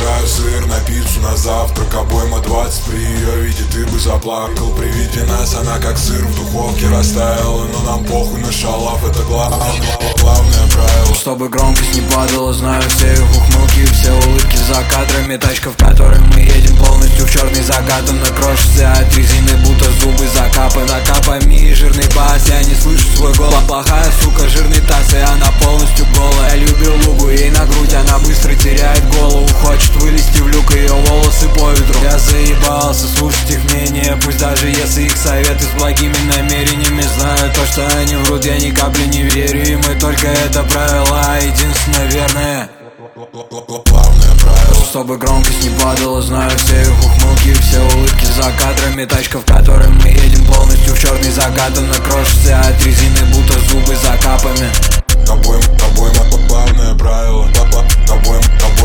Выбираю сыр на пиццу на завтрак. Обойма 20, при ее виде ты бы заплакал. При виде нас она как сыр в духовке растаяла. Но нам похуй на шалав, это главное правило. Чтобы громкость не падала, знаю все их ухмылки, все улыбки за кадрами. Тачка, в которой мы едем, полностью в черный закат. Она крошится от резины, будто зубы закапаны. За капами и жирный бас, я не слышу свой голос. Плохая сука, жирный таз, и она полностью голая. Я любил лугу, ей на грудь, она быстро теряет голову. Хочет вылезти в люк, ее волосы по ветру. Я заебался слушать их мнение, пусть даже если их советы с благими намерениями. Знаю то, что они врут, я ни капли не верю им. И только это правило единственное верное. Главное правило. Чтобы громкость не падала, знаю все их ухмылки, все улыбки за кадрами. Тачка, в которой мы едем, полностью в черный закат. Она крошится от резины, будто зубы за капами. Обойма, главное правило. Обойма,